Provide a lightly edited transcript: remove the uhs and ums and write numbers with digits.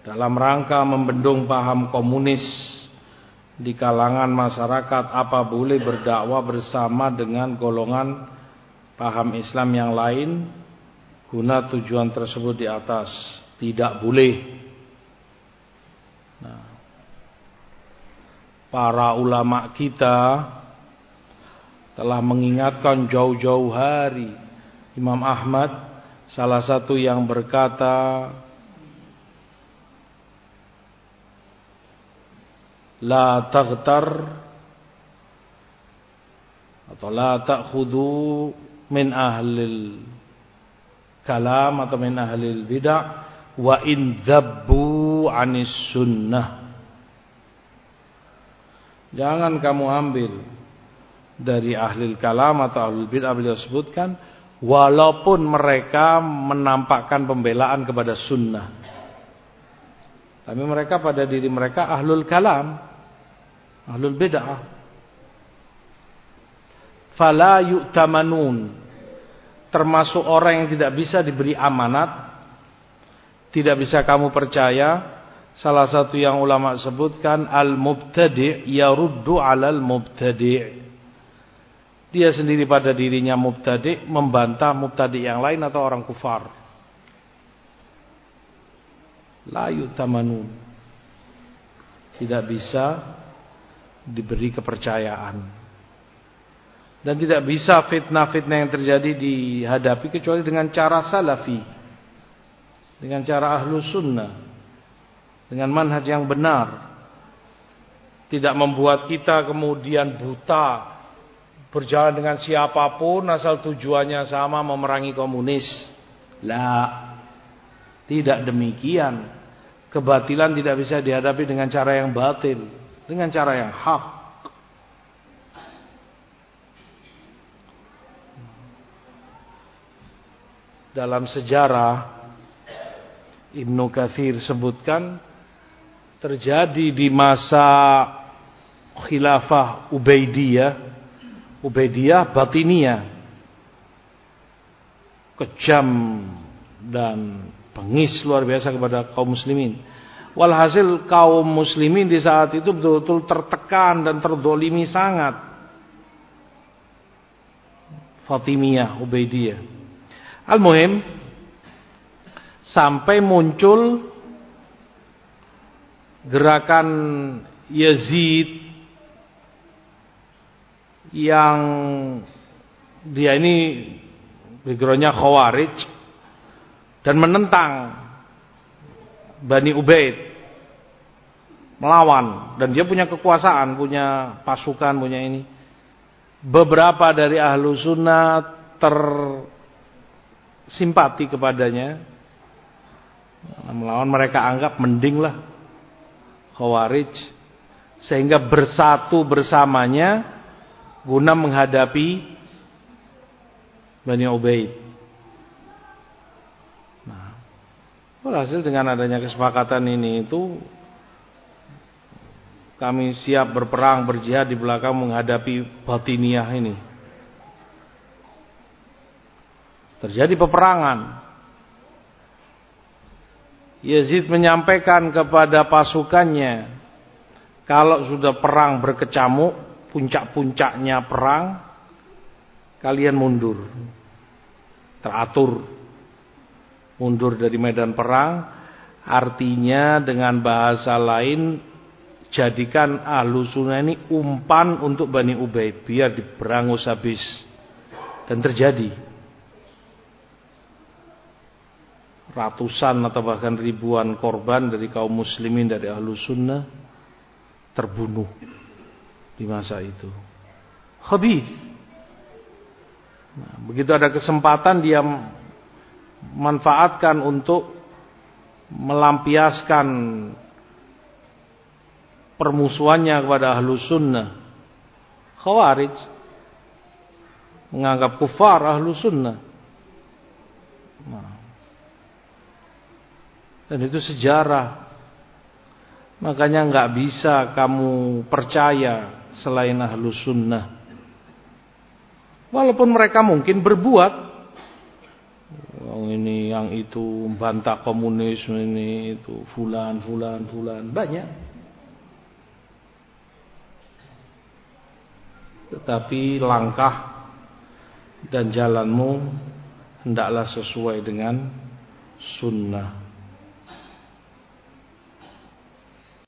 dalam rangka membendung paham komunis di kalangan masyarakat, apa boleh berdakwah bersama dengan golongan paham Islam yang lain guna tujuan tersebut di atas? Tidak boleh. Nah, para ulama kita telah mengingatkan jauh-jauh hari. Imam Ahmad salah satu yang berkata, la taghtar atau la ta'khudhu min ahlil kalam atau min ahlil bid'ah wa in dzabbu 'anis sunnah. Jangan kamu ambil dari ahlil kalam atau ahlul bid'ah, beliau sebutkan, walaupun mereka menampakkan pembelaan kepada sunnah, tapi mereka pada diri mereka ahlul kalam, ahlul bid'ah. Fala yu'tamanun, termasuk orang yang tidak bisa diberi amanat, tidak bisa kamu percaya. Salah satu yang ulama sebutkan, al-mubtadi' yaruddu 'alal mubtadi'. Dia sendiri pada dirinya mubtadi', membantah mubtadi' yang lain atau orang kufar. La yu'tamanun, tidak bisa diberi kepercayaan. Dan tidak bisa fitnah-fitnah yang terjadi dihadapi kecuali dengan cara salafi, dengan cara ahlu sunnah, dengan manhaj yang benar. Tidak membuat kita kemudian buta, berjalan dengan siapapun asal tujuannya sama, memerangi komunis. La, tidak demikian. Kebatilan tidak bisa dihadapi dengan cara yang batil, dengan cara yang hak. Dalam sejarah Ibnu Katsir sebutkan, terjadi di masa khilafah Ubaidiyah Batiniyah, kejam dan bengis luar biasa kepada kaum muslimin. Walhasil kaum muslimin di saat itu betul-betul tertekan dan terdolimi sangat. Fatimiyah, Ubaidiyah. Al-muhim, sampai muncul gerakan Yazid yang dia ini backgroundnya Khawarij dan menentang Bani Ubaid, melawan, dan dia punya kekuasaan, punya pasukan, punya ini. Beberapa dari ahlu sunnah tersimpati kepadanya, melawan. Mereka anggap mendinglah Khawarij, sehingga bersatu bersamanya guna menghadapi Bani Ubaid. Nah, hasil dengan adanya kesepakatan ini itu, kami siap berperang, berjihad di belakang menghadapi Batiniyah ini. Terjadi peperangan. Yazid menyampaikan kepada pasukannya, kalau sudah perang berkecamuk, puncak-puncaknya perang, kalian mundur. Teratur. Mundur dari medan perang, artinya dengan bahasa lain, jadikan ahlu sunnah ini umpan untuk Bani Ubaid, biar diberangus habis. Dan terjadi. Ratusan atau bahkan ribuan korban dari kaum muslimin, dari ahlu sunnah, terbunuh di masa itu. Khabith. Nah, begitu ada kesempatan, dia manfaatkan untuk melampiaskan permusuhannya kepada ahlu sunnah. Khawarij menganggap kufar ahlu sunnah. Nah, dan itu sejarah. Makanya nggak bisa kamu percaya selain ahlu sunnah. Walaupun mereka mungkin berbuat, ini yang itu membantah komunisme ini itu fulan banyak. Tetapi langkah dan jalanmu hendaklah sesuai dengan sunnah.